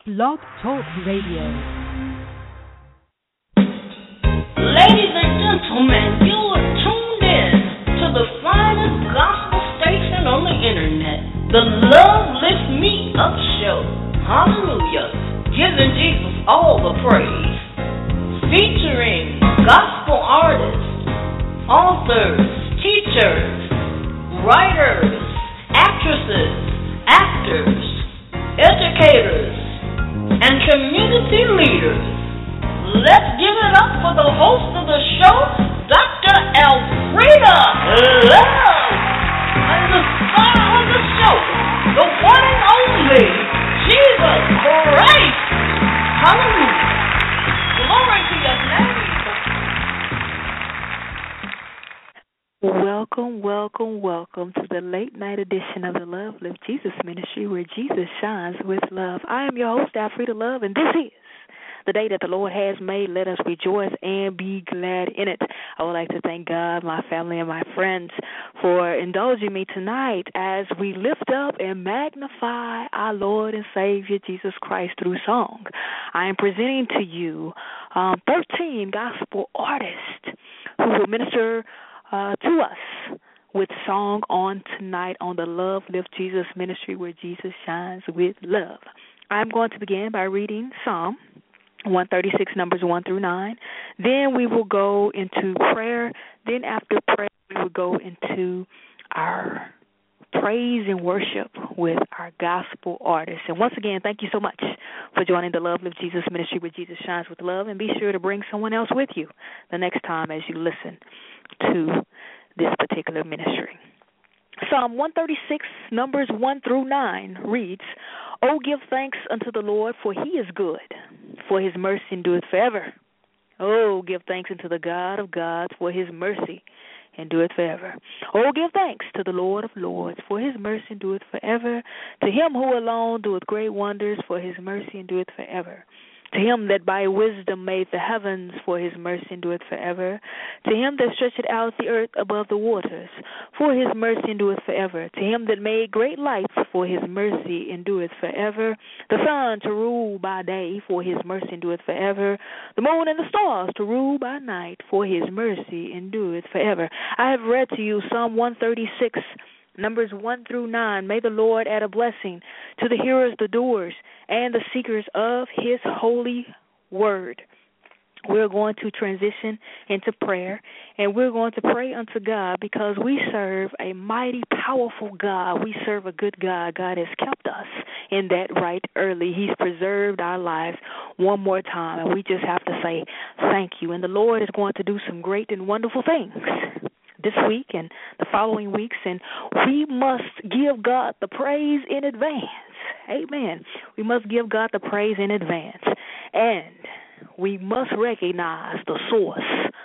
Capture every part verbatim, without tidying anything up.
Blog Talk Radio. Ladies and gentlemen, you are tuned in to the finest gospel station on the internet, the Love Lift Me Up Show. Hallelujah. Giving Jesus all the praise. Featuring gospel artists, authors, teachers, writers, actresses, actors, educators, and community leaders. Let's give it up for the host of the show, Doctor Elfrida Love, and the star of the show, the one and only Jesus Christ. Hallelujah. Glory to your name. Welcome, welcome, welcome to the late night edition of the Love Lift Jesus Ministry, where Jesus shines with love. I am your host, Elfrida Love, and this is the day that the Lord has made. Let us rejoice and be glad in it. I would like to thank God, my family, and my friends for indulging me tonight as we lift up and magnify our Lord and Savior Jesus Christ through song. I am presenting to you um, thirteen gospel artists who will minister uh, to us with song on tonight on the Love Lift Jesus Ministry, where Jesus shines with love. I'm going to begin by reading Psalm one thirty-six, numbers one through nine. Then we will go into prayer. Then after prayer, we will go into our praise and worship with our gospel artists. And once again, thank you so much for joining the Love Live Jesus Ministry, where Jesus shines with love. And be sure to bring someone else with you the next time as you listen to this particular ministry. Psalm one thirty-six, numbers one through nine reads, "O give thanks unto the Lord, for he is good, for his mercy endureth forever. Oh, give thanks unto the God of gods, for his mercy endureth forever. Oh, give thanks to the Lord of lords, for his mercy endureth forever. To him who alone doeth great wonders, for his mercy endureth forever. To him that by wisdom made the heavens, for his mercy endureth forever. To him that stretcheth out the earth above the waters, for his mercy endureth forever. To him that made great lights, for his mercy endureth forever. The sun to rule by day, for his mercy endureth forever. The moon and the stars to rule by night, for his mercy endureth forever." I have read to you Psalm one thirty-six, numbers one through nine. May the Lord add a blessing to the hearers, the doers, and the seekers of his holy word. We're going to transition into prayer, and we're going to pray unto God because we serve a mighty, powerful God. We serve a good God. God has kept us in that right early. He's preserved our lives one more time, and we just have to say thank you. And the Lord is going to do some great and wonderful things this week and the following weeks, and we must give God the praise in advance. Amen. We must give God the praise in advance, and we must recognize the source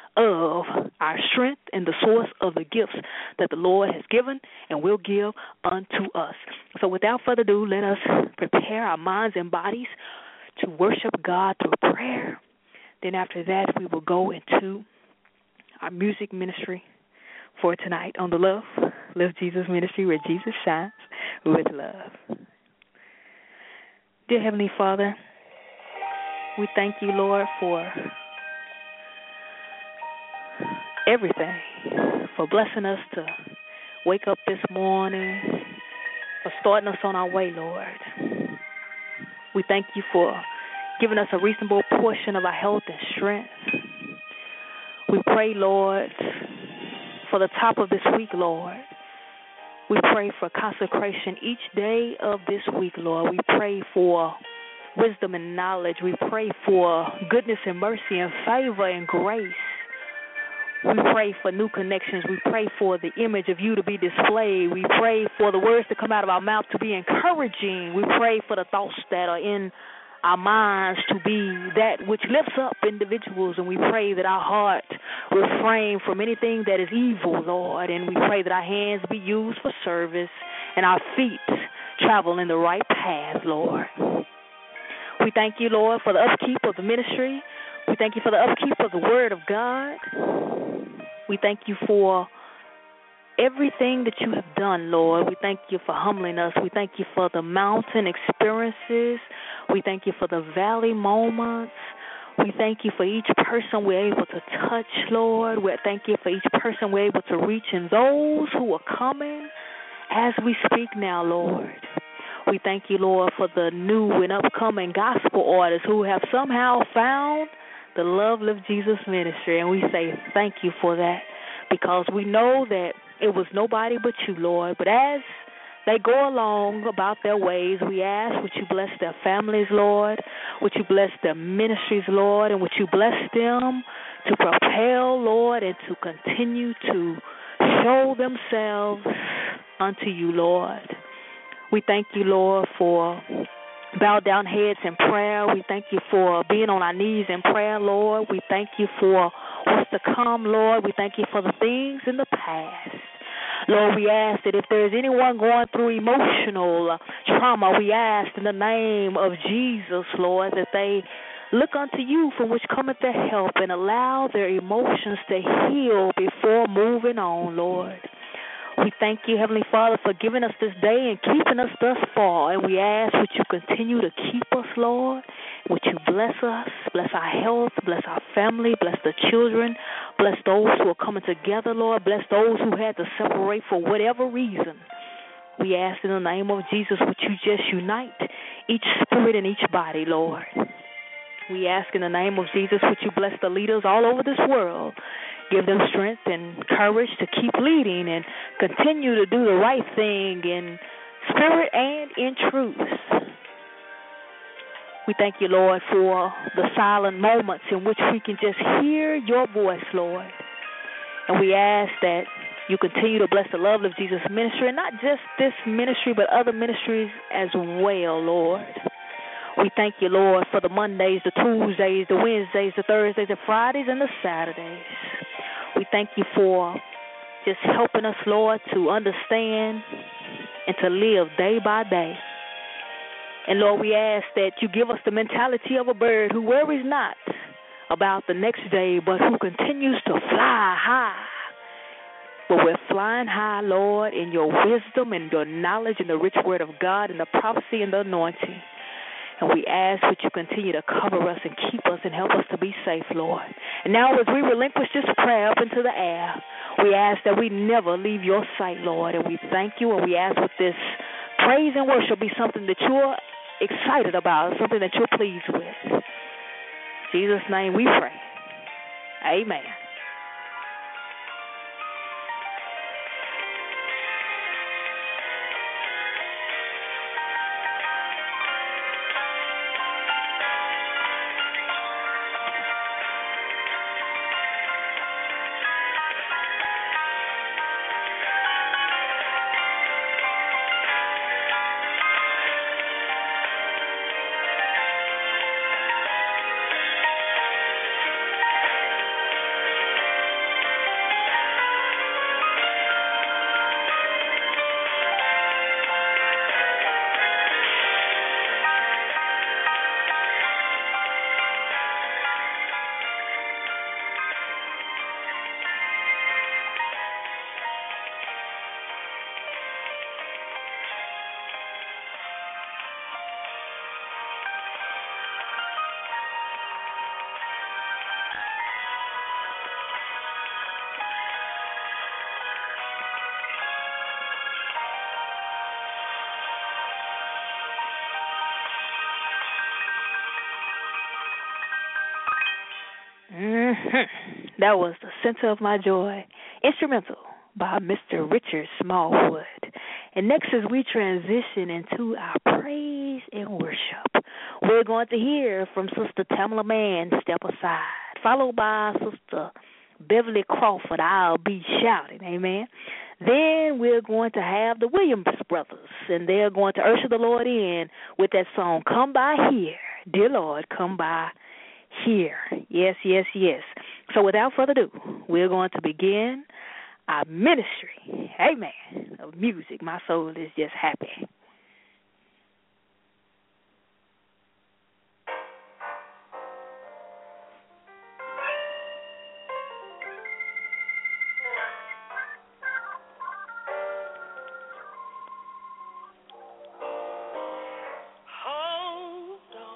of our strength and the source of the gifts that the Lord has given and will give unto us. So without further ado, let us prepare our minds and bodies to worship God through prayer. Then after that, we will go into our music ministry for tonight on the Love Live Jesus Ministry, where Jesus shines with love. Dear Heavenly Father, we thank you, Lord, for everything, for blessing us to wake up this morning, for starting us on our way, Lord. We thank you for giving us a reasonable portion of our health and strength. We pray, Lord, for the top of this week, Lord. We pray for consecration each day of this week, Lord. We pray for wisdom and knowledge. We pray for goodness and mercy and favor and grace. We pray for new connections. We pray for the image of you to be displayed. We pray for the words to come out of our mouth to be encouraging. We pray for the thoughts that are in our minds to be that which lifts up individuals, and we pray that our heart refrain from anything that is evil, Lord, and we pray that our hands be used for service and our feet travel in the right path, Lord. We thank you, Lord, for the upkeep of the ministry. We thank you for the upkeep of the Word of God. We thank you for everything that you have done, Lord. We thank you for humbling us. We thank you for the mountain experiences. We thank you for the valley moments. We thank you for each person we're able to touch, Lord. We thank you for each person we're able to reach and those who are coming as we speak now, Lord. We thank you, Lord, for the new and upcoming gospel artists who have somehow found the Love Lift Jesus ministry, and we say thank you for that because we know that it was nobody but you, Lord. But as they go along about their ways, we ask, would you bless their families, Lord? Would you bless their ministries, Lord? And would you bless them to propel, Lord, and to continue to show themselves unto you, Lord? We thank you, Lord, for bow down heads in prayer. We thank you for being on our knees in prayer, Lord. We thank you for what's to come, Lord. We thank you for the things in the past. Lord, we ask that if there's anyone going through emotional trauma, we ask in the name of Jesus, Lord, that they look unto you from which cometh their help and allow their emotions to heal before moving on, Lord. We thank you, Heavenly Father, for giving us this day and keeping us thus far. And we ask would you continue to keep us, Lord? Would you bless us, bless our health, bless our family, bless the children, bless those who are coming together, Lord, bless those who had to separate for whatever reason. We ask in the name of Jesus, would you just unite each spirit and each body, Lord? We ask in the name of Jesus, would you bless the leaders all over this world? Give them strength and courage to keep leading and continue to do the right thing in spirit and in truth. We thank you, Lord, for the silent moments in which we can just hear your voice, Lord. And we ask that you continue to bless the Love of Jesus ministry, and not just this ministry, but other ministries as well, Lord. We thank you, Lord, for the Mondays, the Tuesdays, the Wednesdays, the Thursdays, the Fridays, and the Saturdays. We thank you for just helping us, Lord, to understand and to live day by day. And, Lord, we ask that you give us the mentality of a bird who worries not about the next day, but who continues to fly high. But we're flying high, Lord, in your wisdom and your knowledge and the rich word of God and the prophecy and the anointing. And we ask that you continue to cover us and keep us and help us to be safe, Lord. And now as we relinquish this prayer up into the air, we ask that we never leave your sight, Lord. And we thank you, and we ask that this praise and worship be something that you're excited about, something that you're pleased with. In Jesus' name we pray. Amen. Mm-hmm. That was The Center of My Joy, instrumental by Mister Richard Smallwood. And next, as we transition into our praise and worship, we're going to hear from Sister Tamala Mann, Step Aside, followed by Sister Beverly Crawford, I'll Be Shouting, amen. Then we're going to have the Williams brothers, and they're going to usher the Lord in with that song, Come By Here, Dear Lord, Come By Here. Yes, yes, yes. So without further ado, we're going to begin our ministry, amen, of music. My soul is just happy. Hold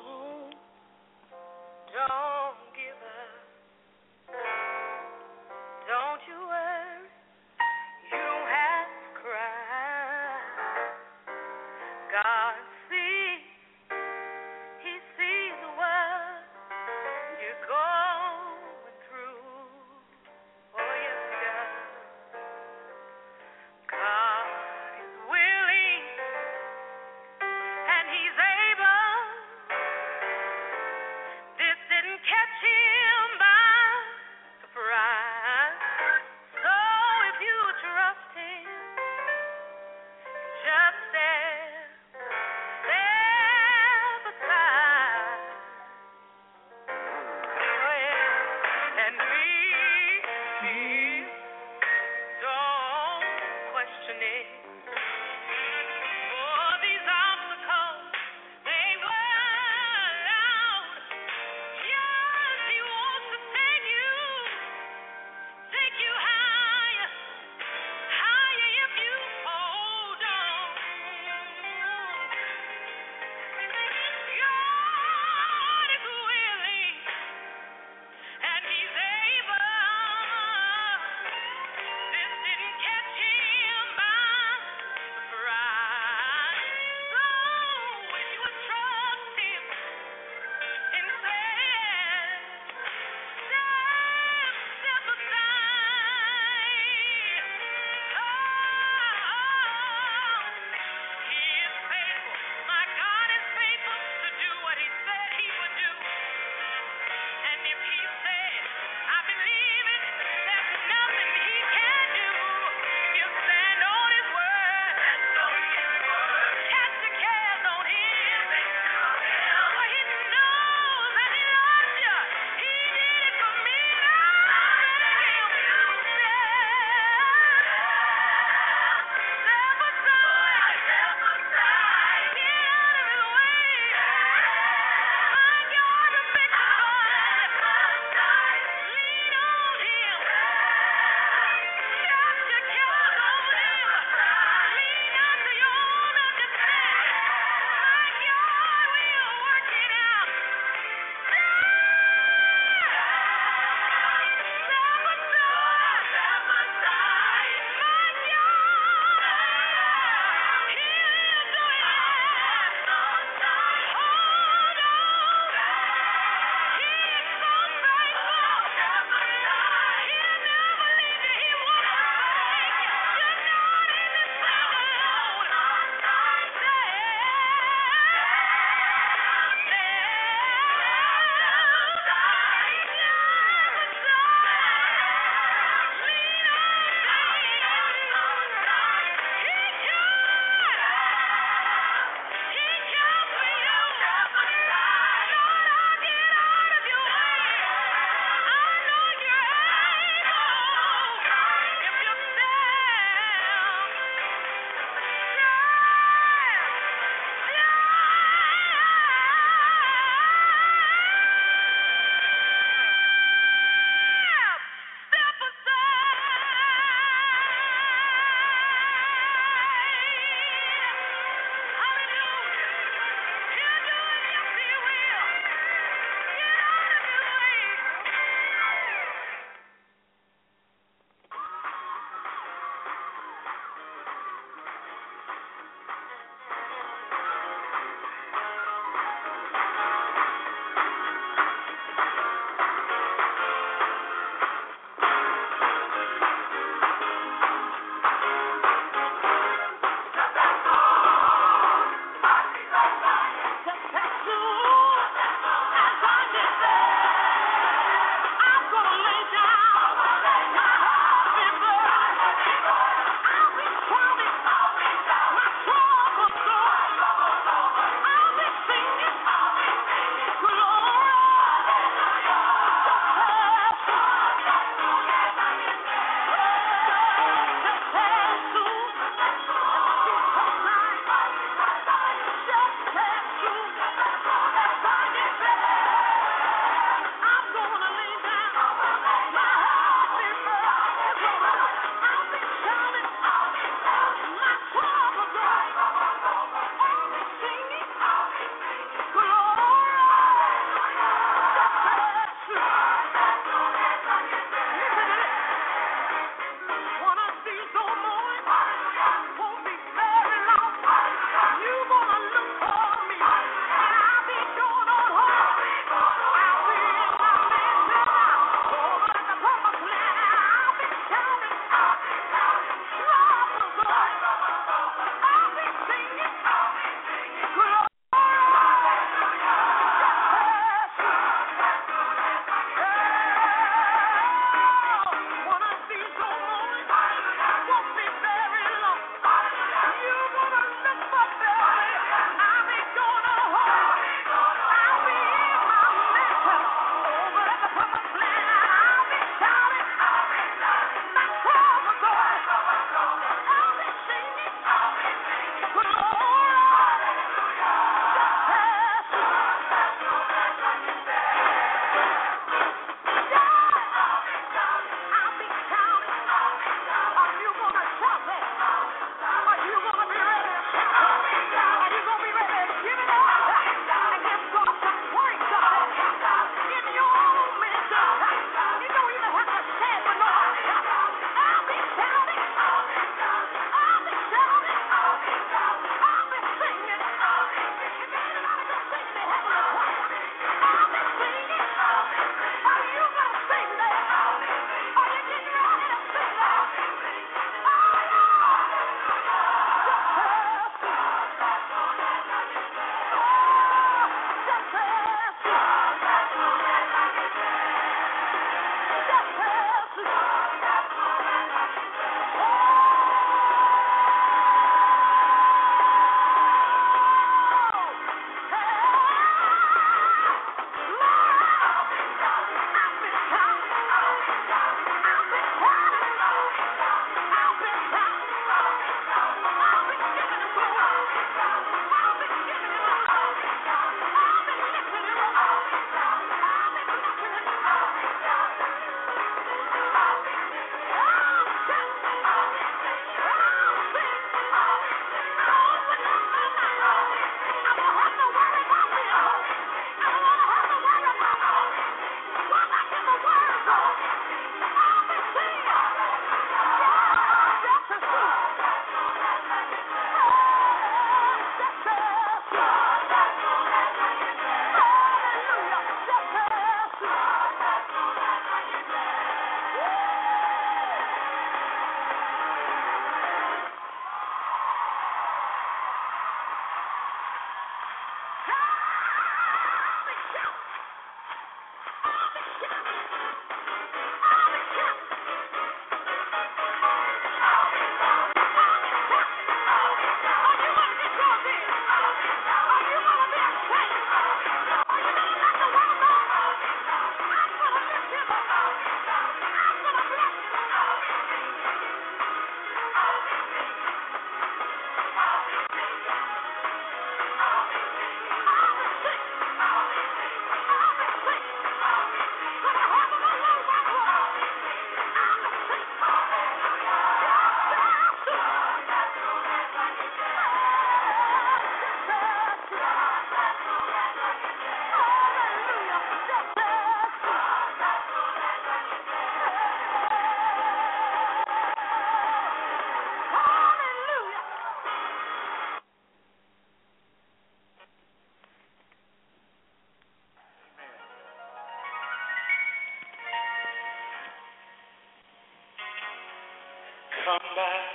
Come back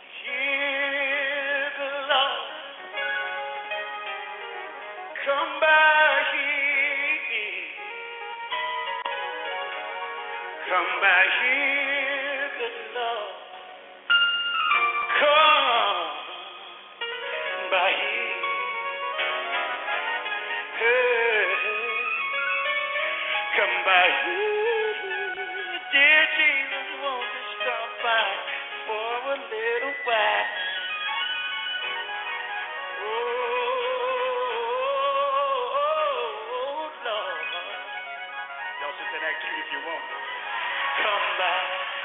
here, good Lord. Come back here. Come back here, good Lord. Come back here. Hey, come back here. Dear Jesus, won't you stop by for a little while? Oh, Lord. Y'all sit there and act cute if you want. Come back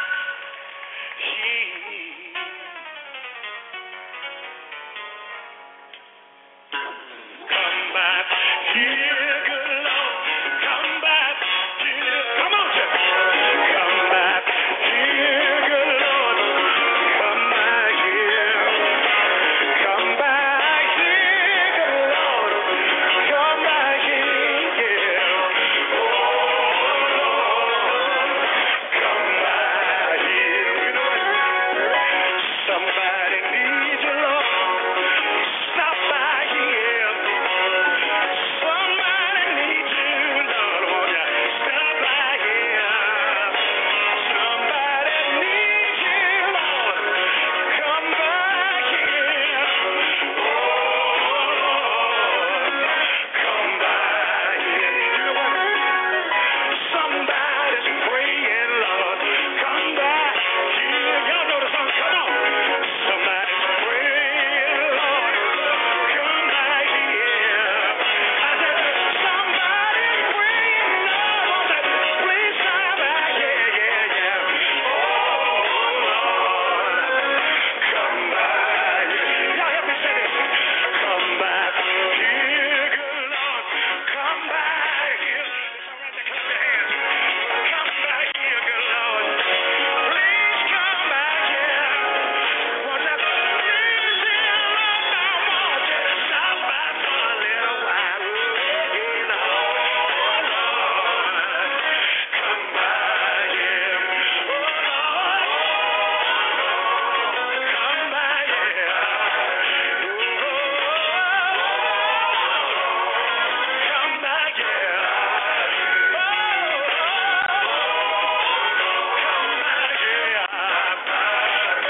here. Come back here, good Lord. Come back here. Come on, church. Come back here, good Lord. Come back here. Come back here, good Lord. Come back here. Oh, Lord. Come back here. You know what? Somebody needs you, Lord. Stop by here. Somebody needs you, Lord. Won't you stop by here? Somebody needs you, Lord. Come back here. Oh, come back here. You know what? Somebody's praying, Lord. Come back here. Y'all know the song. Come on. Somebody's praying, Lord. Come back here. I said, somebody's praying, Lord. Please come back here. Yeah, yeah. Oh, Lord. Come back here. Y'all help me say this. Come back here, good Lord. Come back here. It's all right to clap your hands. Come back here, good Lord. Please come back here. Won't you please, dear Lord, now won't you stop by for a little while? Oh, Lord. Come back here. Oh, Lord. Come back here. Come back here. Come back here.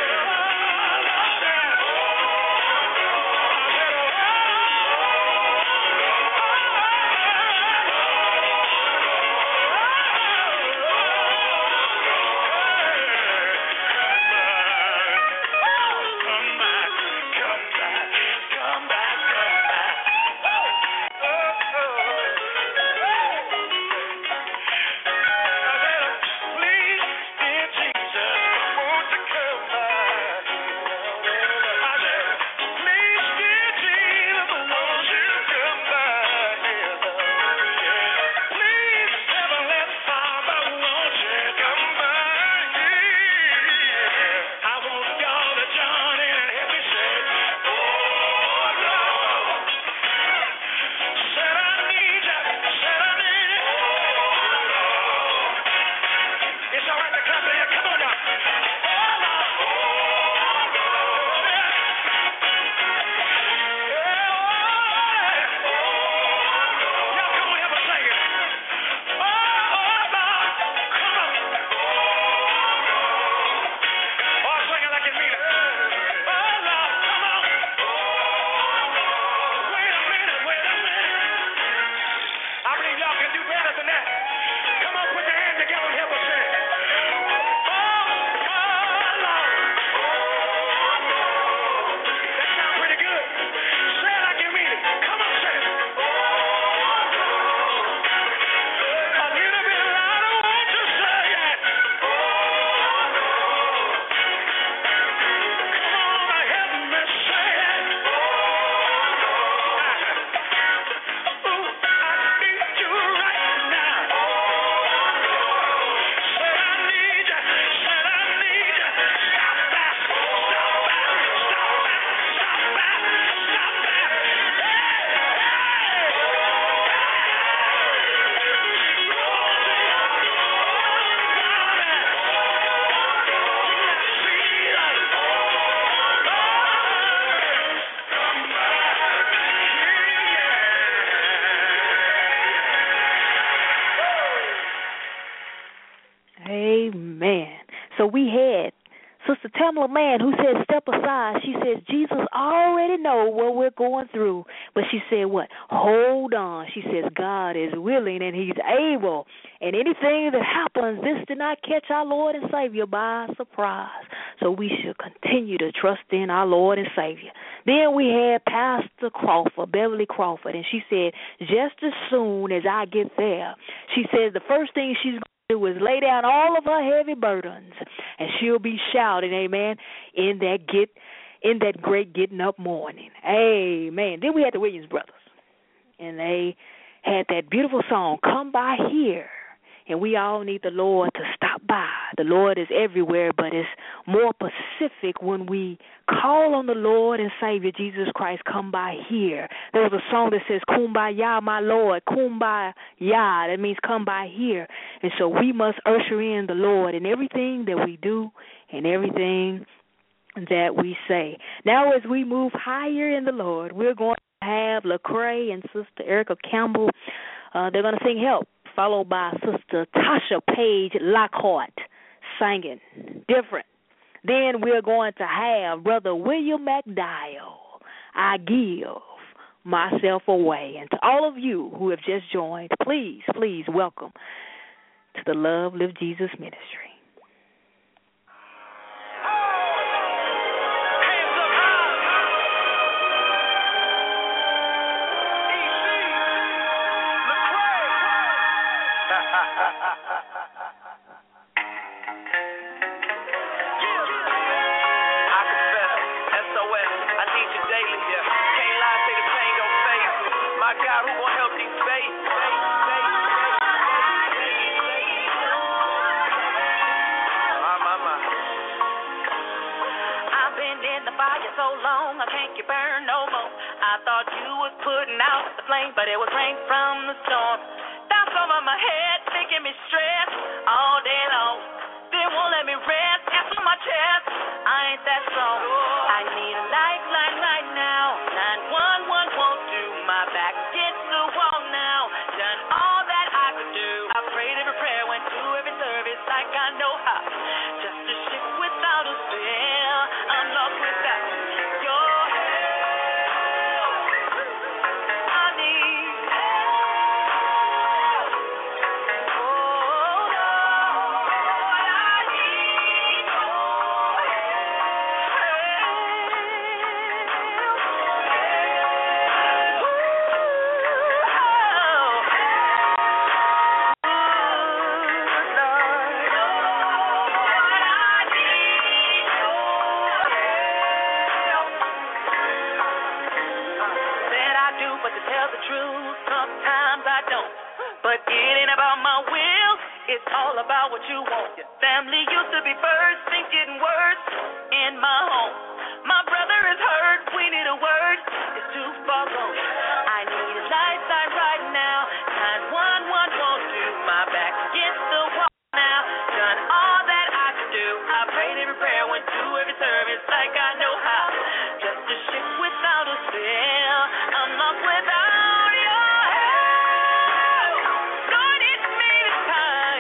Come back, come back, come back, come back. Oh, oh. I said, please, dear Jesus, won't you come back? I said, please, dear Jesus, won't you come back? Please, Heavenly Father, won't you come back? I want y'all to join in and help me say, oh, Lord. Said I need you. Said I need you. It's all right to clap your hands. Come on now. Oh, Lord. Y'all come on, help us sing it. Oh, Lord. Come on. Oh, sing it like you mean it. Oh, Lord. Come on. Wait a minute. Wait a minute. I believe y'all can do better than that. Come on, put your hands together and help us sing. Oh, oh, Lord. That sounds pretty good. Say it like you mean it. Come on, say it. A little bit louder, won't you say it? Come on, help me say it. Ooh, I need you right now. Amen. So we had Sister Tamala Mann, who said, step aside. She says, Jesus already know what we're going through. But she said, what? Hold on. She says, God is willing and he's able. And anything that happens, this did not catch our Lord and Savior by surprise. So we should continue to trust in our Lord and Savior. Then we had Pastor Crawford, Beverly Crawford, and she said, just as soon as I get there, she says the first thing she's going to do is lay down all of her heavy burdens, and she'll be shouting, amen, in that get, in that great getting up morning. Amen. Then we had the Williams brothers, and they had that beautiful song, Come By Here. And we all need the Lord to stop by. The Lord is everywhere, but it's more specific when we call on the Lord and Savior Jesus Christ, come by here. There's a song that says, Kumbaya, my Lord, Kumbaya. That means come by here. And so we must usher in the Lord in everything that we do and everything that we say. Now as we move higher in the Lord, we're going to have Lecrae and Sister Erica Campbell. Uh, they're going to sing Help, followed by Sister Tasha Page Lockhart singing Different. Then we're going to have Brother William McDowell, I Give Myself Away. And to all of you who have just joined, please, please welcome to the Love Live Jesus Ministry. But it was rain from the storm. That's over my head, making me stress all day long. They won't let me rest. That's on my chest. I ain't that strong. I need a lifeline right now. nine one one won't do. My back against the wall now. Done all that I could do. I prayed every prayer, went to every service like I know how. Just a ship without a sail. I'm lost without your all about what you want. Your family used to be first, things getting worse in my home. My brother is hurt, we need a word. It's too far gone. I need a lifeline right now. nine one one won't do. My back against the wall now. Done all that I could do. I prayed every prayer, went to every service like I know how. Just a ship without a sail. I'm lost without your help. Lord, it's me this time.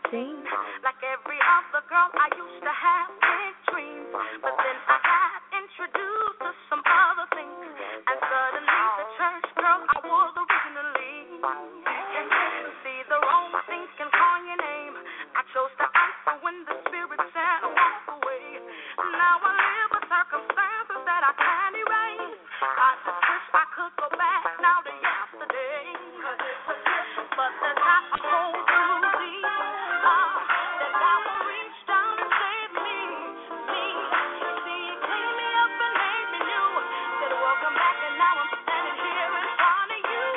sing. Like every other girl, I used to have big dreams, but then I got introduced to some other things, and suddenly the church girl I was originally. See, the wrong things can call your name. I chose to answer when the spirit said walk away. Now I live with circumstances that I can't erase. I just wish I could go back now to yesterday, but the time I hold too deep. Ah, that God will reach down and save me. Me, see, He cleaned me up and made me new. Said welcome back, and now I'm standing here in front of you.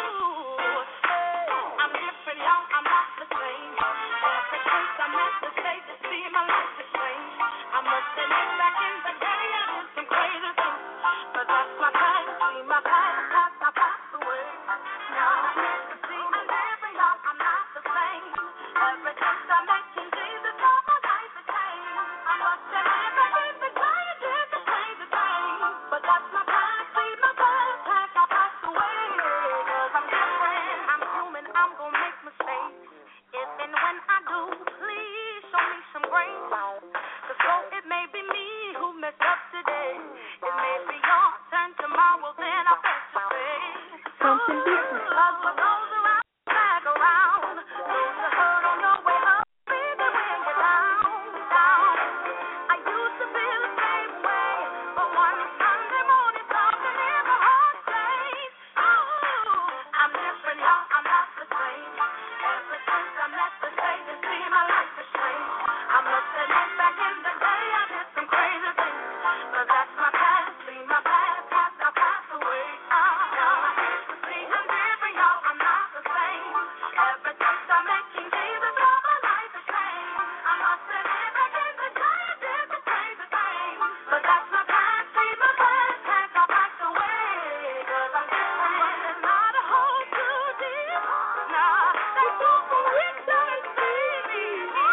I'm different, y'all. I'm not the same. Ever since I met the Savior, see my life has changed. I must admit, back in the day, I did some crazy things, but that's my past. See my past, past, I passed away. Now, see, I'm different, y'all. I'm not the same. Ever since I met King Jesus, all my life has changed. I must admit, back in the day, I did some crazy things, but that's my past. See my past, past, I passed away. 'Cause I'm different. I'm human. I'm gonna make mistakes. If and when I do, please show me some grace. 'Cause though it may be me who messed up today, it may be your turn tomorrow, then I bet you say Something different. 'cause what goes around, back around. Those you hurt on your way up, baby, when you're down, down. I used to feel the same way, but one Sunday morning, something in my heart changed. Oh, I'm different, y'all. I'm not the same. Ever since I met the Savior, see my life has changed. I must admit, back in the day, I did some crazy things, but that's my past. See my past, past, I passed away. Oh, see, I'm different, y'all. I'm not the same. Ever since I met King Jesus, all my life has changed. I must admit, back in the day, I did some crazy things, but that's my past. See my past, past, I passed away. 'Cause I'm different, but it's not a hole too deep. Nah, that's all for reach out and see me.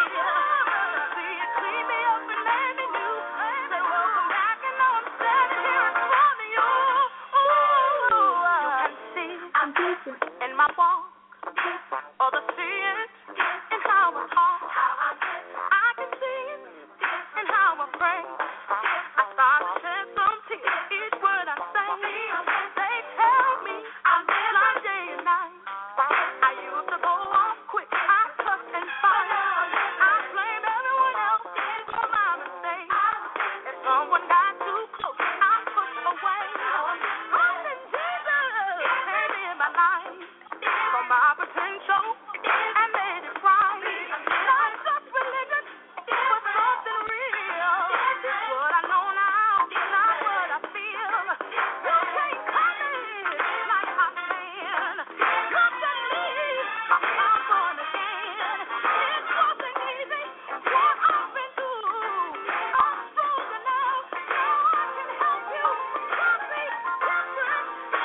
See, it cleaned me up and made me new. Said welcome back, and now I'm standing here in front of you. Ooh, you can see I'm different. in my walk, or the see it in how I talk. I can see it in how I pray. I start to shed some tears each word I say. They tell me I'm blind day and night. I used to go off quick, I cuss and fight. I blame everyone else for my mistakes. If someone got too close, I push away. But then Jesus came in my life from my potential and made it right. Not just religion, but something real. It's what I know now, not what I feel. You can't come in like I can. Come to me, I'm born again. It wasn't easy, what I've been through. I'm strong enough, so I can help you. Come be different,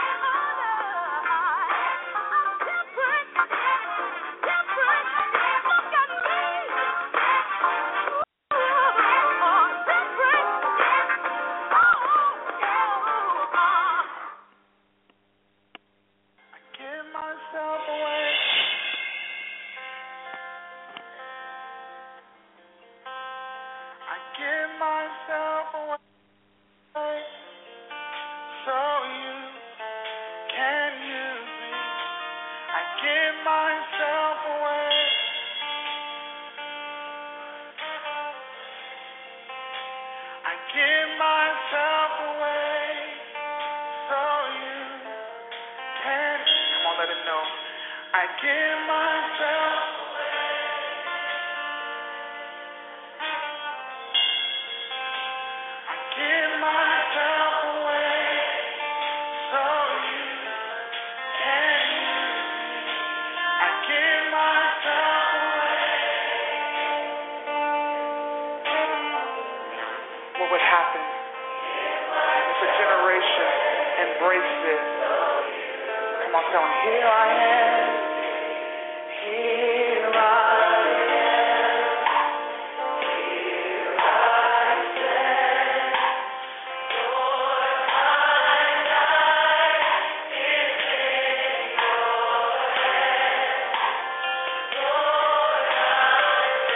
I'm different, different. Look at me. Ooh, different. Oh, oh. Give myself away. I give myself away so you can use me. I give myself away. I give myself away so you can. Come on, let him know. I give myself. I give myself away so you can use me. I give myself away. What would happen if a generation embraced this? Come on, tell them, here I am. Here I am.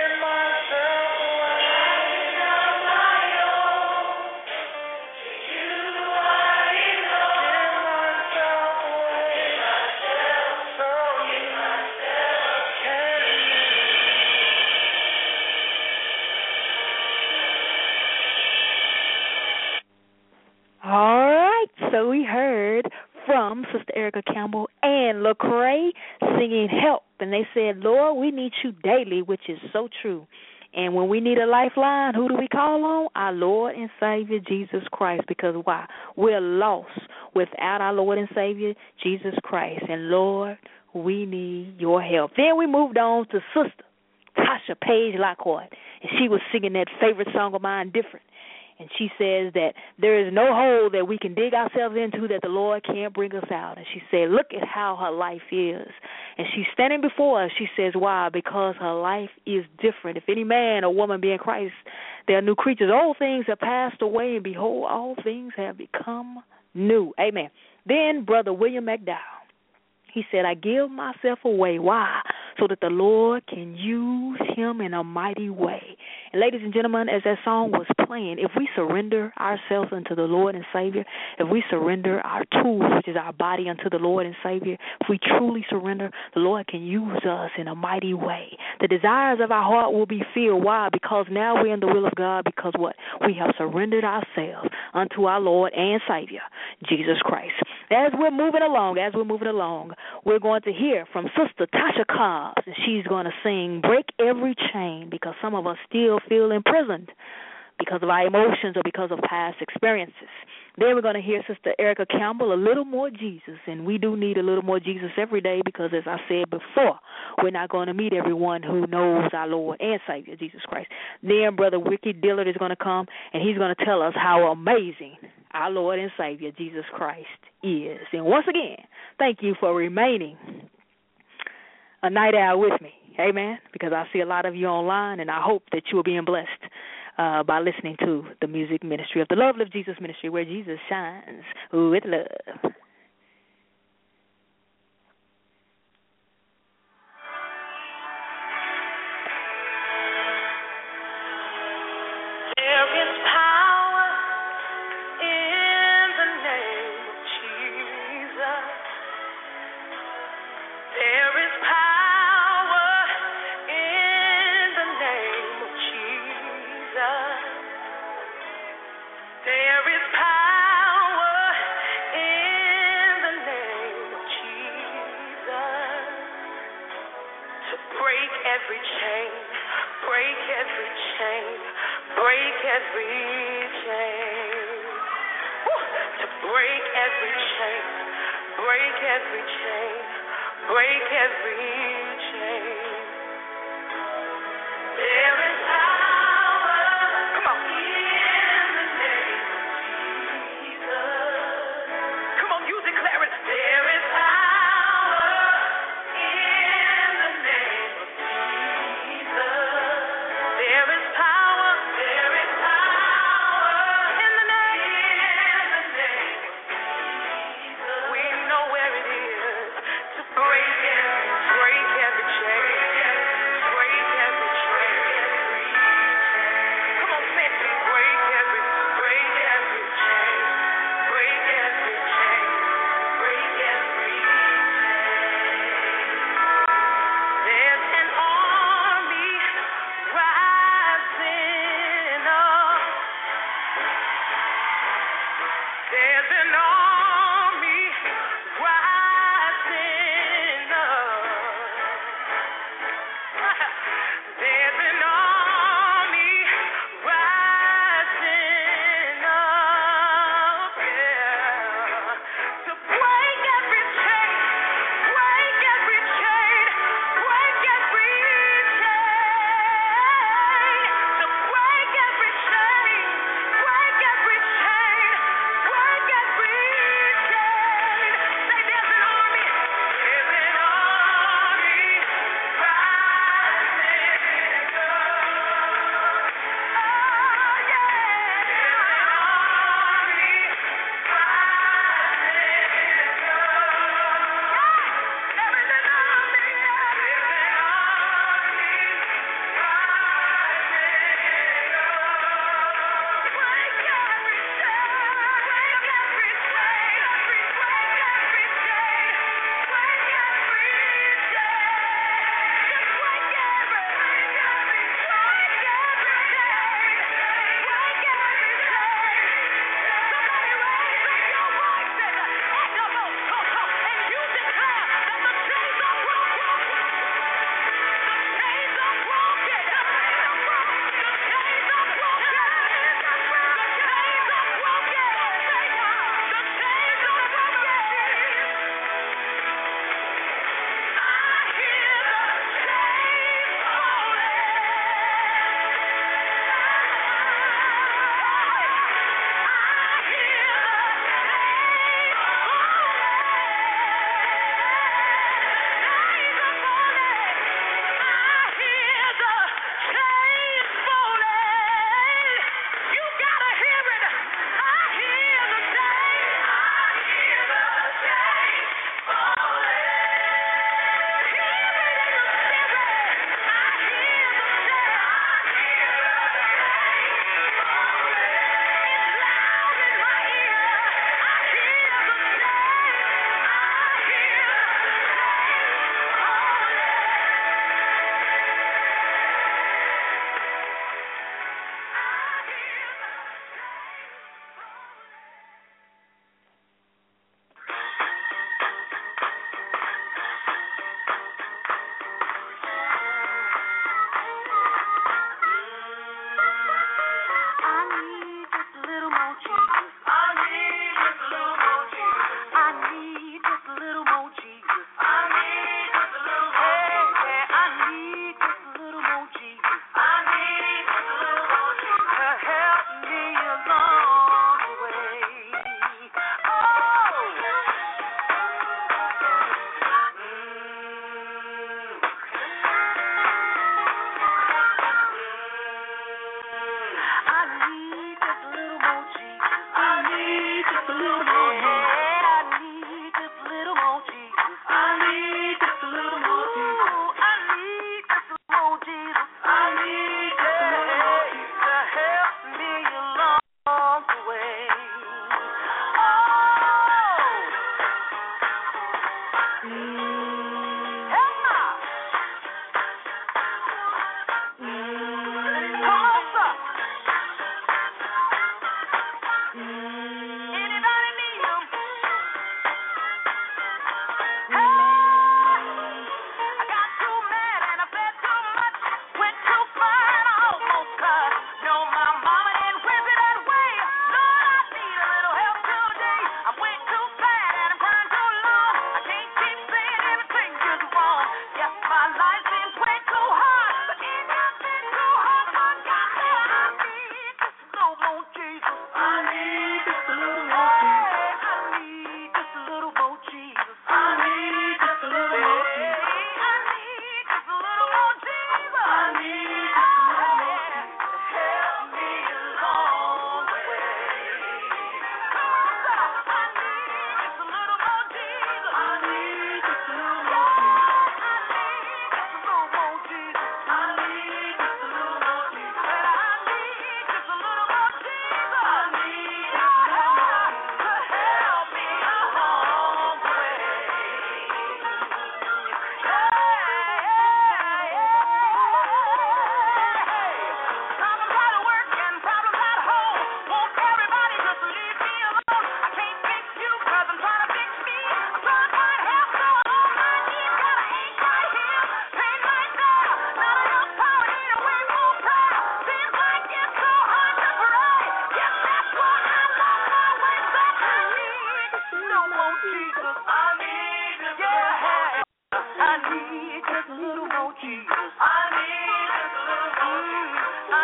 All right, so we heard from Sister Erica Campbell and Lecrae singing Help. And they said, Lord, we need you daily, which is so true. And when we need a lifeline, who do we call on? Our Lord and Savior, Jesus Christ. Because why? We're lost without our Lord and Savior, Jesus Christ. And Lord, we need your help. Then we moved on to Sister Tasha Page Lockhart. And she was singing that favorite song of mine, Different. And she says that there is no hole that we can dig ourselves into that the Lord can't bring us out. And she said, look at how her life is. And she's standing before us. She says, why? Because her life is different. If any man or woman be in Christ, they are new creatures. Old things have passed away, and behold, all things have become new. Amen. Then Brother William McDowell, he said, I give myself away. Why? So that the Lord can use him in a mighty way. And ladies and gentlemen, as that song was playing, if we surrender ourselves unto the Lord and Savior, if we surrender our tools, which is our body, unto the Lord and Savior, if we truly surrender, the Lord can use us in a mighty way. The desires of our heart will be filled. Why? Because now we're in the will of God, because what? We have surrendered ourselves unto our Lord and Savior, Jesus Christ. As we're moving along, as we're moving along, we're going to hear from Sister Tasha Cobbs, and she's going to sing Break Every Chain, because some of us still feel imprisoned because of our emotions or because of past experiences. Then we're going to hear Sister Erica Campbell, A Little More Jesus, and we do need a little more Jesus every day because, as I said before, we're not going to meet everyone who knows our Lord and Savior, Jesus Christ. Then Brother Ricky Dillard is going to come, and he's going to tell us how amazing our Lord and Savior, Jesus Christ, is. And once again, thank you for remaining a night owl with me. Amen. Because I see a lot of you online, and I hope that you are being blessed uh, by listening to the music ministry of the Love Lift Jesus Ministry, where Jesus shines with love. There is power in the name of Jesus. There is power in the name of Jesus. There is power in the name of Jesus to break every chain, break every chain, break every chain. Woo! To break every chain, break every chain, break every chain. There is power. Come on. In the name of Jesus. Come on, you declare it. There is power in the name of Jesus. There is power. There is power in the name. In the name of Jesus. We know where it is to break every, break every chain.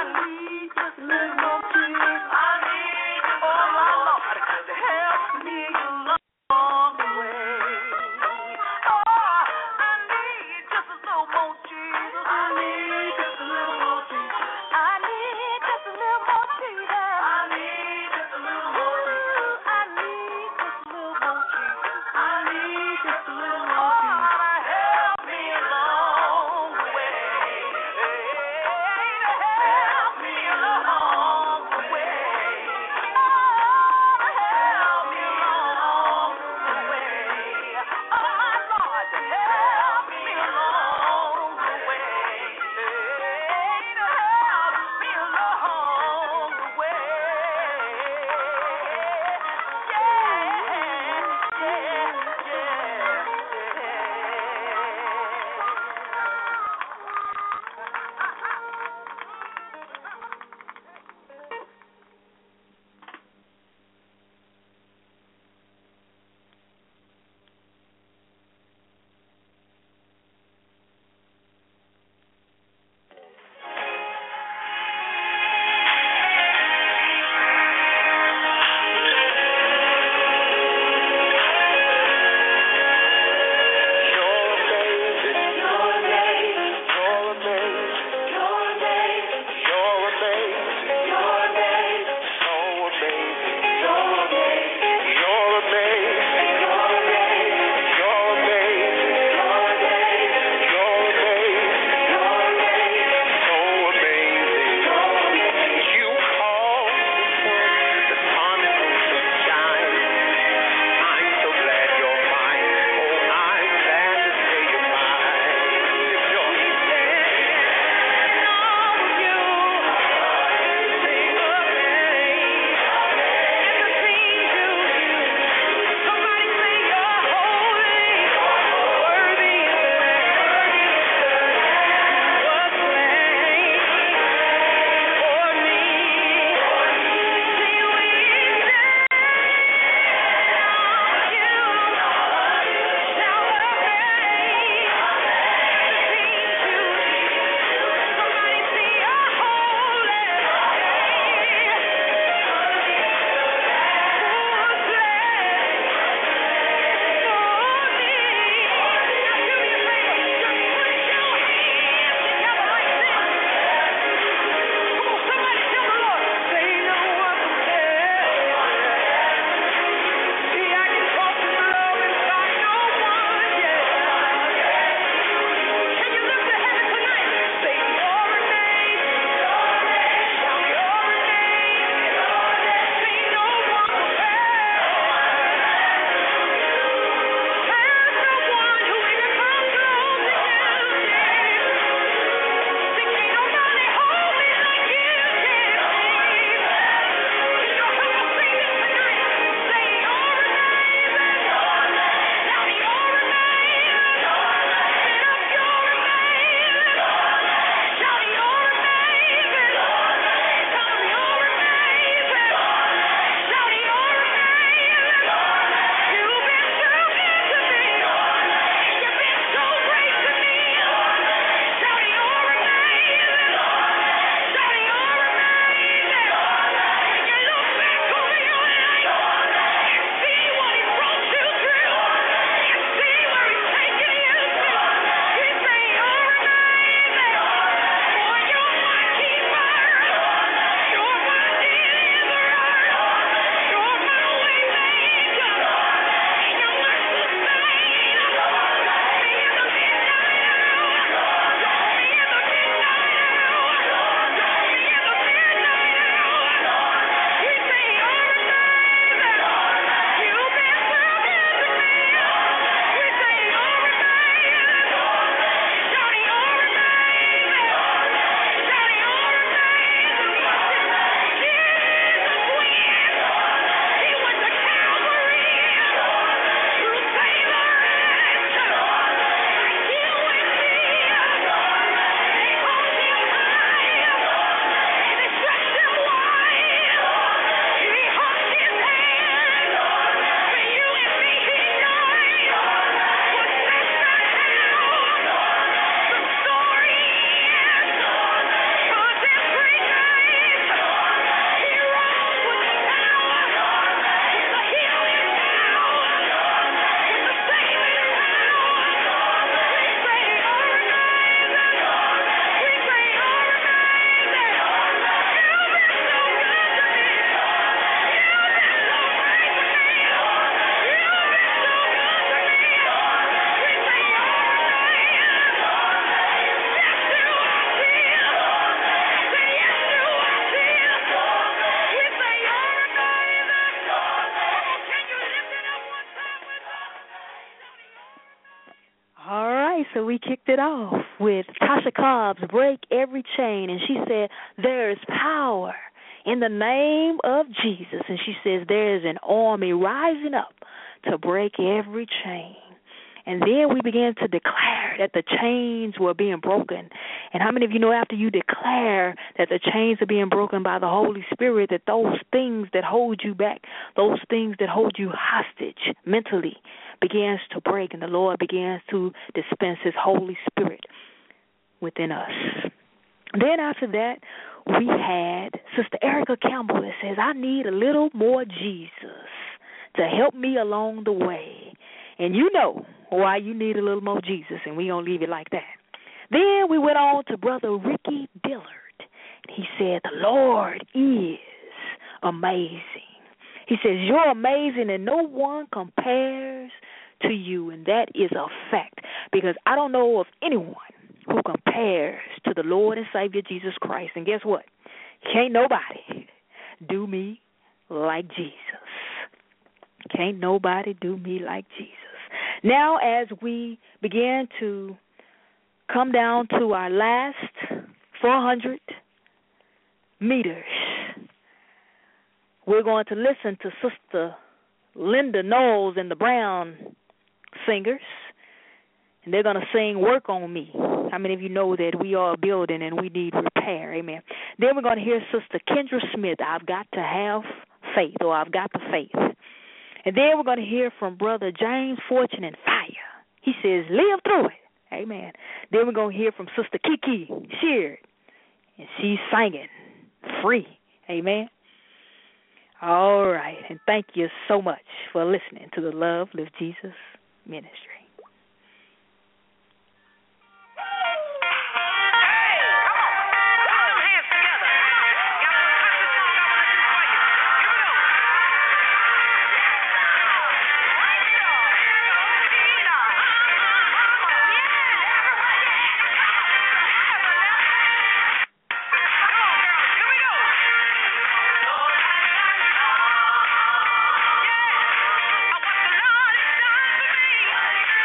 need just a little more Jesus. I need, oh my Lord, to help me along the way. Oh, I need just a little more Jesus. I need just a little more Jesus. I need just a little more Jesus. I need just a little more Jesus. I need just a little more Jesus. I need just a little more Jesus. Oh, help me along the way. Help me we kicked it off with Tasha Cobb's Break Every Chain. And she said, there is power in the name of Jesus. And she says, there is an army rising up to break every chain. And then we began to declare that the chains were being broken. And how many of you know after you declare that the chains are being broken by the Holy Spirit, that those things that hold you back, those things that hold you hostage mentally begins to break, and the Lord begins to dispense His Holy Spirit within us. Then after that, we had Sister Erica Campbell that says, I need a little more Jesus to help me along the way. And you know why you need a little more Jesus, and we don't leave it like that. Then we went on to Brother Ricky Dillard. He said, the Lord is amazing. He says, you're amazing, and no one compares to you, and that is a fact, because I don't know of anyone who compares to the Lord and Savior Jesus Christ. And guess what? Can't nobody do me like Jesus. Can't nobody do me like Jesus. Now, as we begin to come down to our last four hundred meters, we're going to listen to Sister Linda Knowles and the Brown Singers, and they're going to sing Work on Me. How many of you know that we are a building and we need repair? Amen. Then we're going to hear Sister Kendra Smith, I've Got to Have Faith, or I've Got the Faith. And then we're going to hear from Brother James Fortune and Fire. He says, live through it. Amen. Then we're going to hear from Sister Kiki Sheard, and she's singing Free. Amen. All right. And thank you so much for listening to the Love Live Jesus Ministry. Yeah.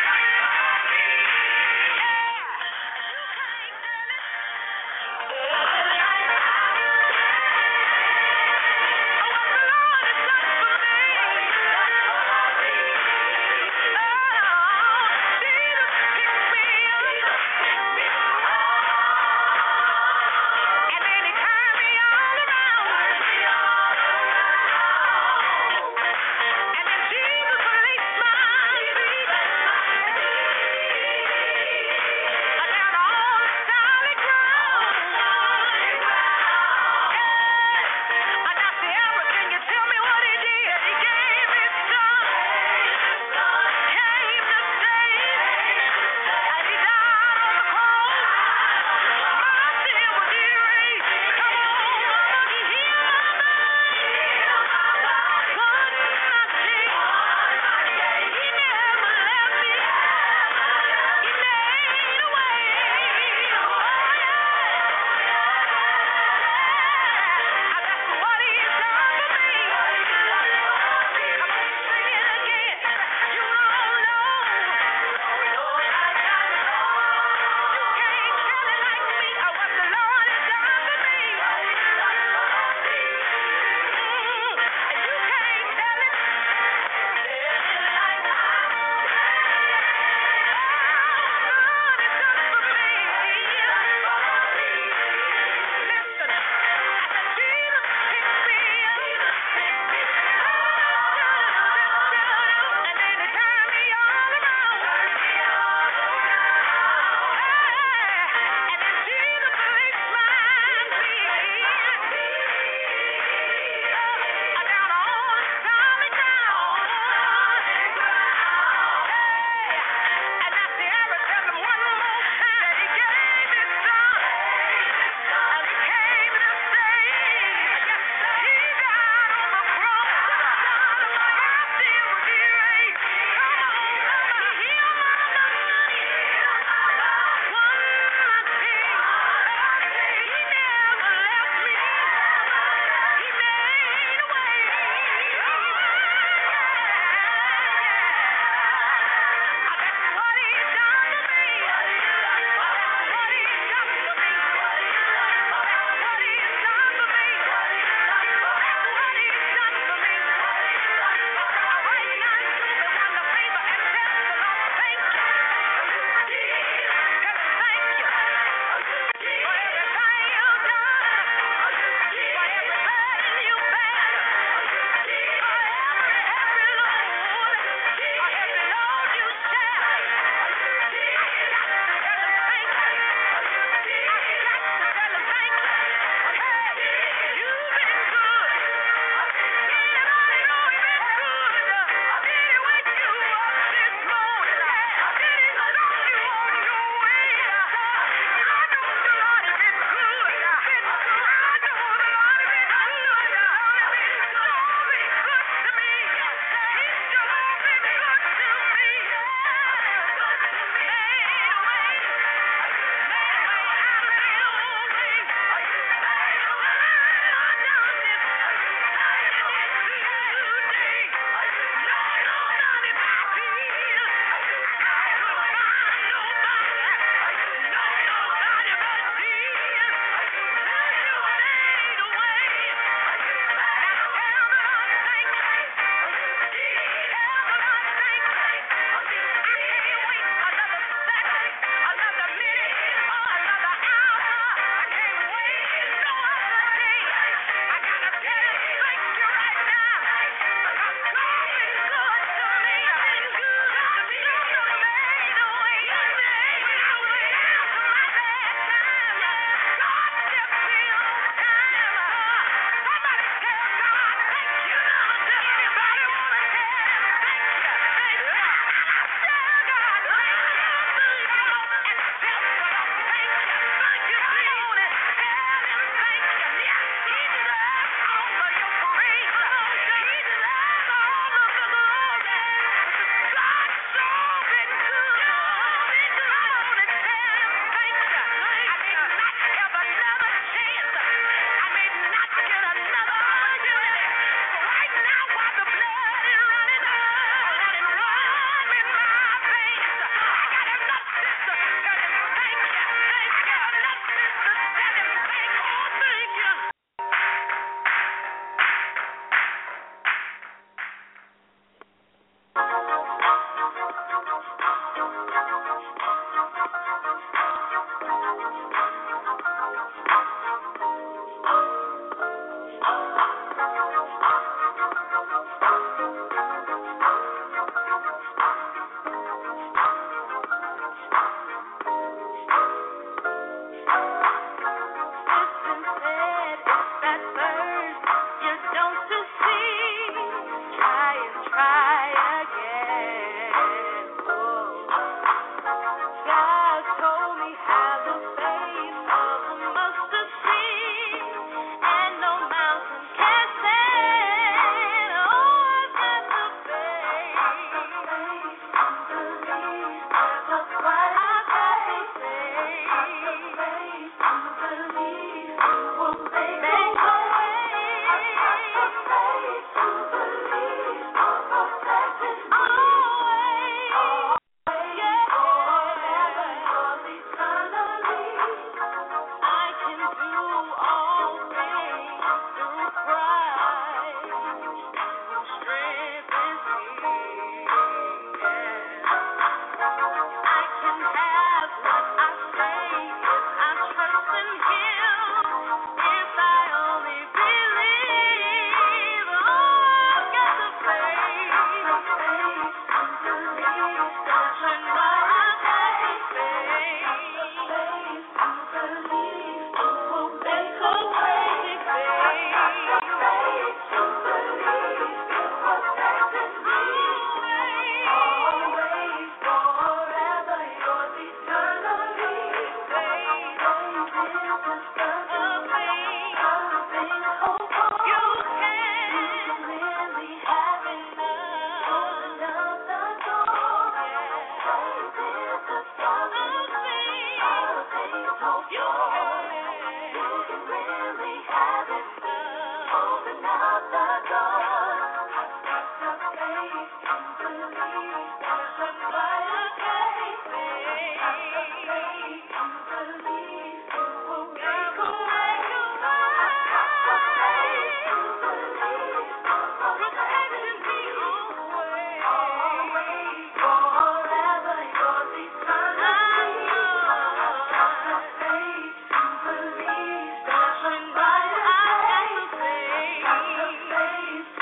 Face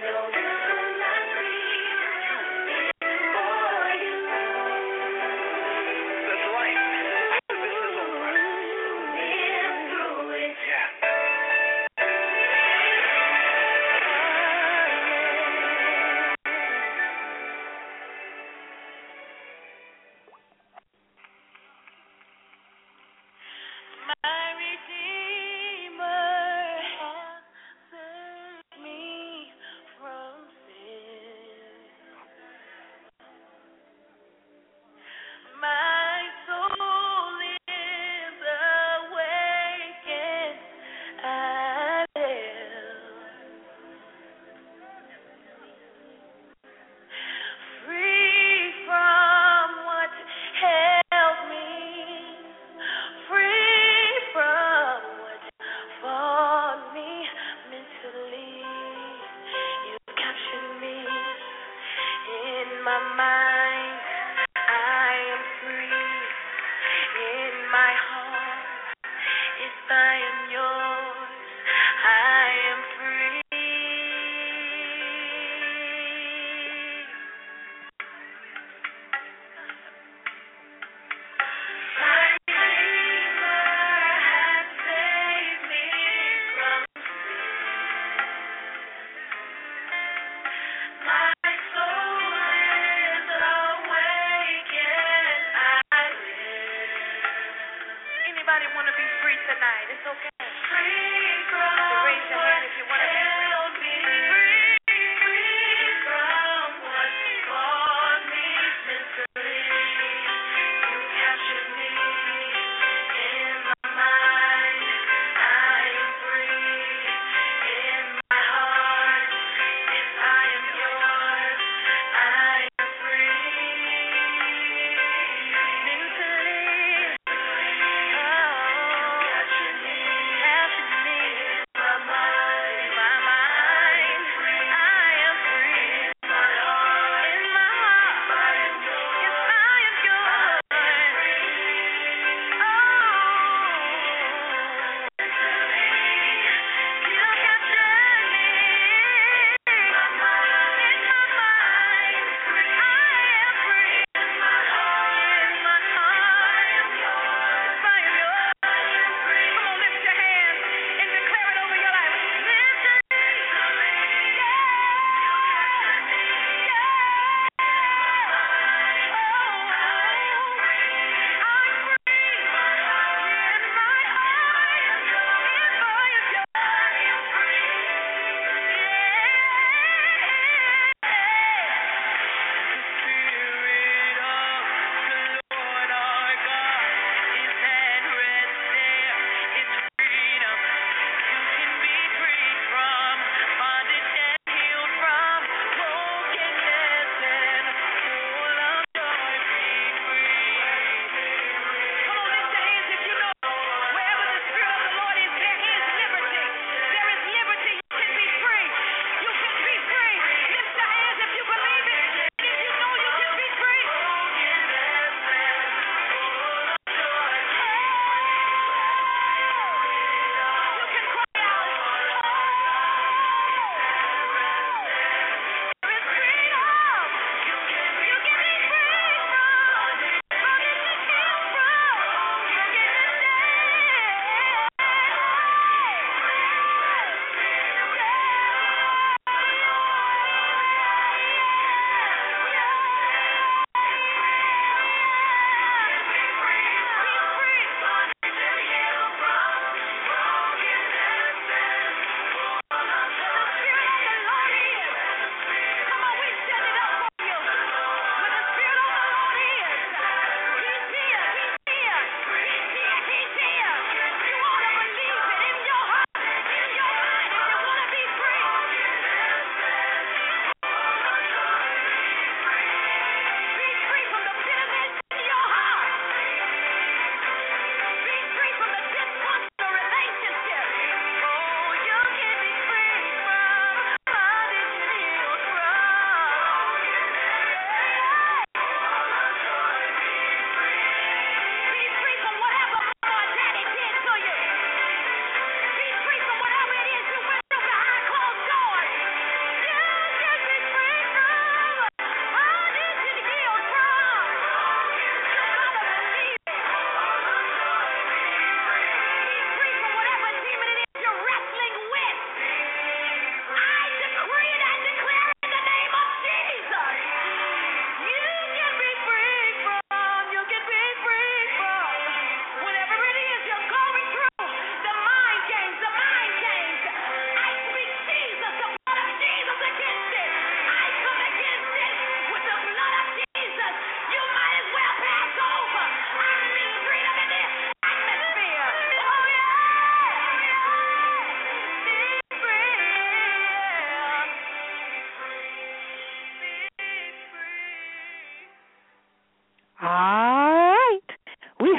That's life. This is over. Yeah. My Redeemer has saved me from sin. My soul is awakened. I live free from what held me, free from what fought me mentally. You've captured me in my mind. I am free in my heart. Yes, I am yours. I am free. My Redeemer has saved me from sin. My soul is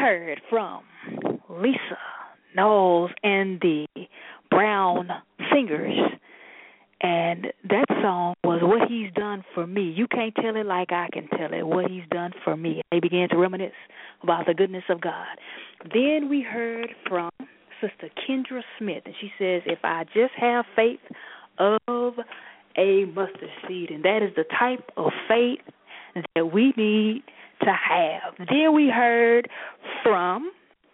heard from Lisa Knowles and the Brown Singers, and that song was What He's Done for Me. You can't tell it like I can tell it, what He's done for me. They began to reminisce about the goodness of God. Then we heard from Sister Kendra Smith, and she says, if I just have faith of a mustard seed, and that is the type of faith that we need to have. Then we heard from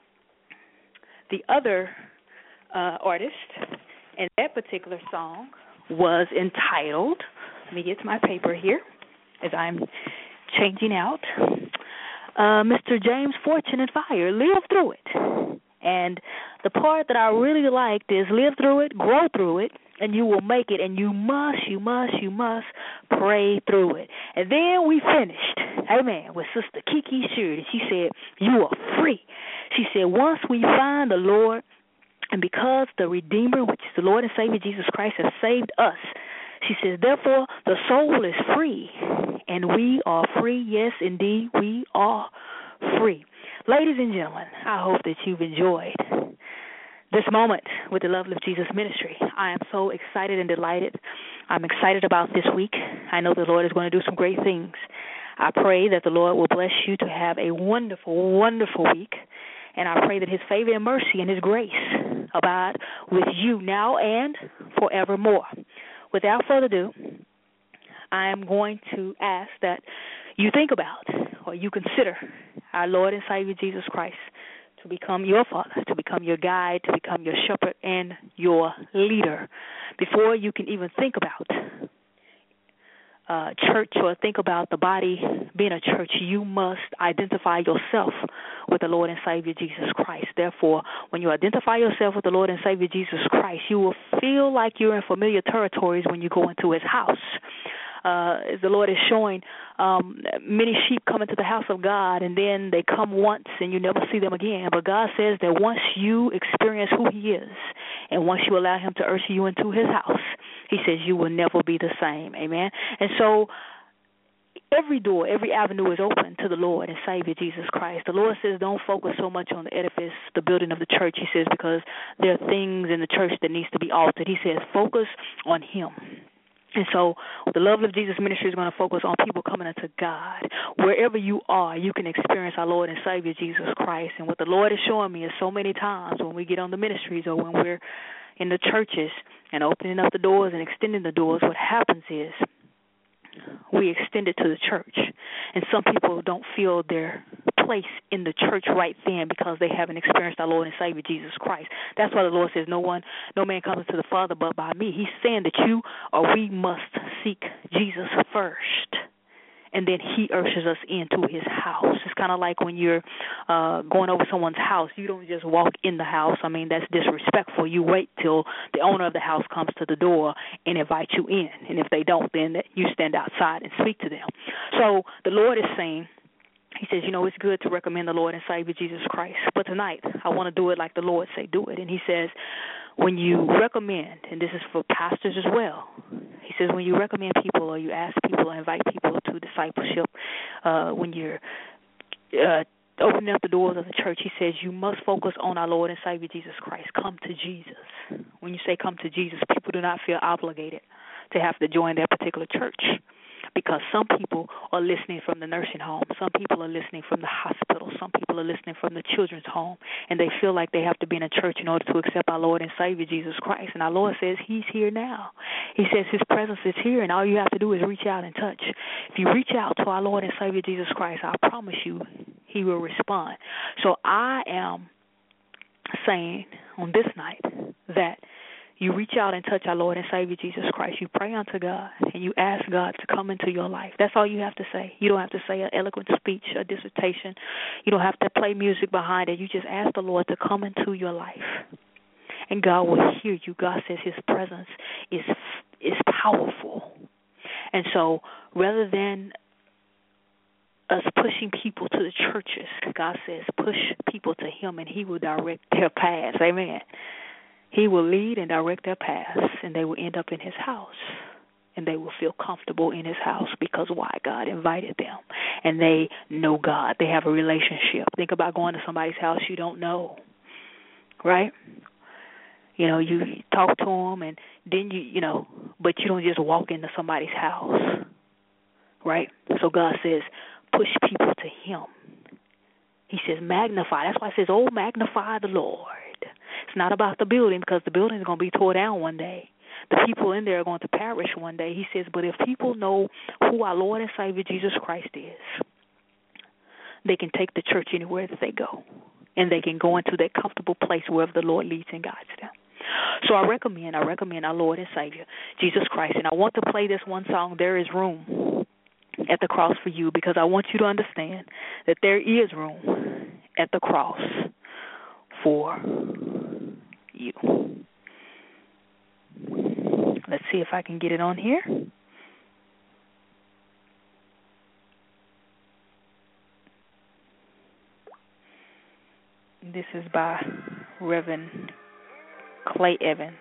the other uh, artist, and that particular song was entitled, let me get to my paper here as I'm changing out, uh, Mister James Fortune and Fire, Live Through It. And the part that I really liked is live through it, grow through it, and you will make it, and you must, you must, you must pray through it. And then we finished, amen, with Sister Kiki Sheard. She said, you are free. She said, once we find the Lord, and because the Redeemer, which is the Lord and Savior Jesus Christ, has saved us, she says, therefore, the soul is free, and we are free. Yes, indeed, we are free. Ladies and gentlemen, I hope that you've enjoyed this moment with the Love Lift Jesus Ministry. I am so excited and delighted. I'm excited about this week. I know the Lord is going to do some great things. I pray that the Lord will bless you to have a wonderful, wonderful week. And I pray that His favor and mercy and His grace abide with you now and forevermore. Without further ado, I am going to ask that you think about or you consider our Lord and Savior Jesus Christ to become your Father, to become your guide, to become your shepherd and your leader. Before you can even think about uh, church or think about the body being a church, you must identify yourself with the Lord and Savior Jesus Christ. Therefore, when you identify yourself with the Lord and Savior Jesus Christ, you will feel like you're in familiar territories when you go into His house. Uh, as the Lord is showing, um, many sheep come into the house of God, and then they come once and you never see them again. But God says that once you experience who He is, and once you allow Him to usher you into His house, He says you will never be the same. Amen. And so every door, every avenue is open to the Lord and Savior Jesus Christ. The Lord says don't focus so much on the edifice, the building of the church, He says, because there are things in the church that needs to be altered. He says focus on Him. And so the Love Lift Jesus Ministry is going to focus on people coming unto God. Wherever you are, you can experience our Lord and Savior Jesus Christ. And what the Lord is showing me is so many times when we get on the ministries or when we're in the churches and opening up the doors and extending the doors, what happens is we extend it to the church. And some people don't feel their place in the church right then because they haven't experienced our Lord and Savior Jesus Christ. That's why the Lord says no one, no man comes to the Father but by me. He's saying that you or we must seek Jesus first, and then He ushers us into His house. It's kind of like when you're uh, going over someone's house. You don't just walk in the house. I mean, that's disrespectful. You wait till the owner of the house comes to the door and invite you in. And if they don't, then you stand outside and speak to them. So the Lord is saying, He says, you know, it's good to recommend the Lord and Savior Jesus Christ. But tonight, I want to do it like the Lord say do it. And He says, when you recommend, and this is for pastors as well, He says when you recommend people or you ask people or invite people to discipleship, uh, when you're uh, opening up the doors of the church, He says you must focus on our Lord and Savior Jesus Christ. Come to Jesus. When you say come to Jesus, people do not feel obligated to have to join that particular church, because some people are listening from the nursing home. Some people are listening from the hospital. Some people are listening from the children's home, and they feel like they have to be in a church in order to accept our Lord and Savior Jesus Christ. And our Lord says He's here now. He says His presence is here, and all you have to do is reach out and touch. If you reach out to our Lord and Savior Jesus Christ, I promise you He will respond. So I am saying on this night that you reach out and touch our Lord and Savior Jesus Christ. You pray unto God, and you ask God to come into your life. That's all you have to say. You don't have to say an eloquent speech, a dissertation. You don't have to play music behind it. You just ask the Lord to come into your life, and God will hear you. God says His presence is is powerful. And so rather than us pushing people to the churches, God says push people to Him, and He will direct their paths. Amen. He will lead and direct their paths, and they will end up in His house. and they will feel comfortable in his house because why? God invited them, and they know God. They have a relationship. Think about going to somebody's house you don't know, right? You know, you talk to them, and then you, you know, but you don't just walk into somebody's house, right? So God says, push people to him. He says, magnify. That's why it says, oh, magnify the Lord. It's not about the building, because the building is going to be torn down one day. The people in there are going to perish one day. He says, but if people know who our Lord and Savior Jesus Christ is, they can take the church anywhere that they go, and they can go into that comfortable place wherever the Lord leads and guides them. So I recommend, I recommend our Lord and Savior, Jesus Christ. And I want to play this one song, There Is Room at the Cross for You, because I want you to understand that there is room at the cross for you. Let's see if I can get it on here. This is by Reverend Clay Evans.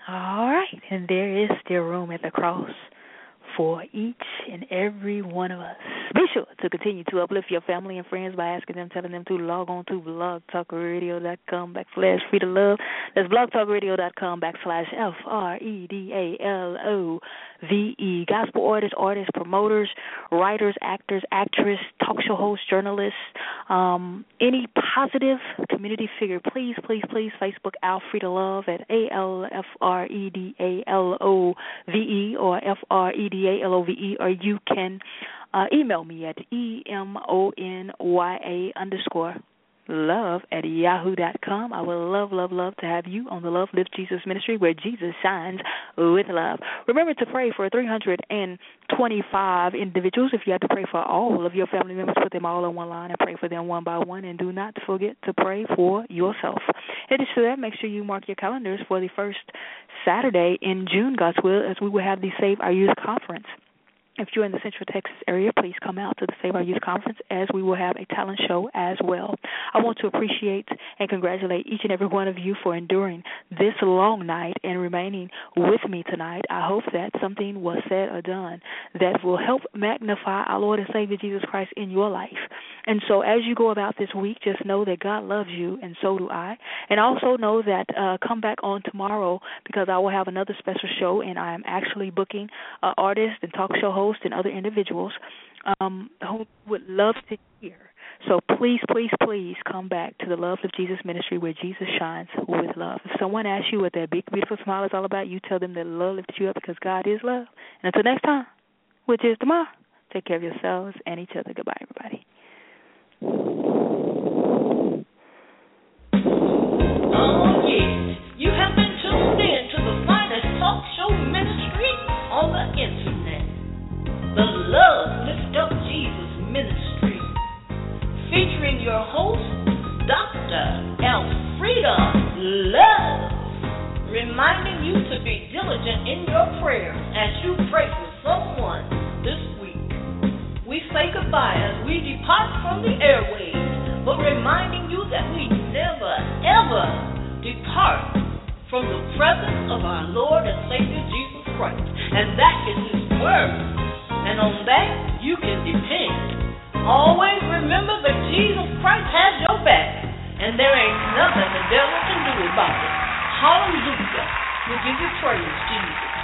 All right, and there is still room at the cross for each and every one of us. Be sure to continue to uplift your family and friends by asking them, telling them to log on to blogtalkradio.com backslash free to love. That's blogtalkradio.com backslash F R E D A L O V E. Gospel artists, artists, promoters, writers, actors, actress, talk show hosts, journalists, um, any positive community figure, please, please, please, Facebook Al Free to Love at A L F R E D A L O V E or F R E D A L O V E, or you can uh, email me at E M O N Y A underscore love at yahoo dot com. I would love, love, love to have you on the Love Lift Jesus Ministry, where Jesus shines with love. Remember to pray for three hundred twenty-five individuals. If you have to pray for all of your family members, put them all on one line and pray for them one by one. And do not forget to pray for yourself. In addition to that, make sure you mark your calendars for the first Saturday in June, God's will, as we will have the Save Our Youth Conference. If you're in the Central Texas area, please come out to the Save Our Youth Conference, as we will have a talent show as well. I want to appreciate and congratulate each and every one of you for enduring this long night and remaining with me tonight. I hope that something was said or done that will help magnify our Lord and Savior Jesus Christ in your life. And so as you go about this week, just know that God loves you, and so do I. And also know that uh, come back on tomorrow, because I will have another special show, and I am actually booking uh, artists and talk show hosts and other individuals um, who would love to hear. So please, please, please come back to the Love of Jesus Ministry, where Jesus shines with love. If someone asks you what that big, beautiful smile is all about, you tell them that love lifts you up, because God is love. And until next time, which is tomorrow, take care of yourselves and each other. Goodbye, everybody. Oh, yes. You have been tuned in to the finest talk show ministry on the internet. The Love Lift Up Jesus Ministry. Featuring your host, Doctor Elfrida Love. Reminding you to be diligent in your prayers as you pray for someone this week. We say goodbye as we depart from the airwaves, but reminding you that we never, ever depart from the presence of our Lord and Savior Jesus Christ. And that is His Word. And on that, you can depend. Always remember that Jesus Christ has your back, and there ain't nothing the devil can do about it. Hallelujah. We give you praise, Jesus.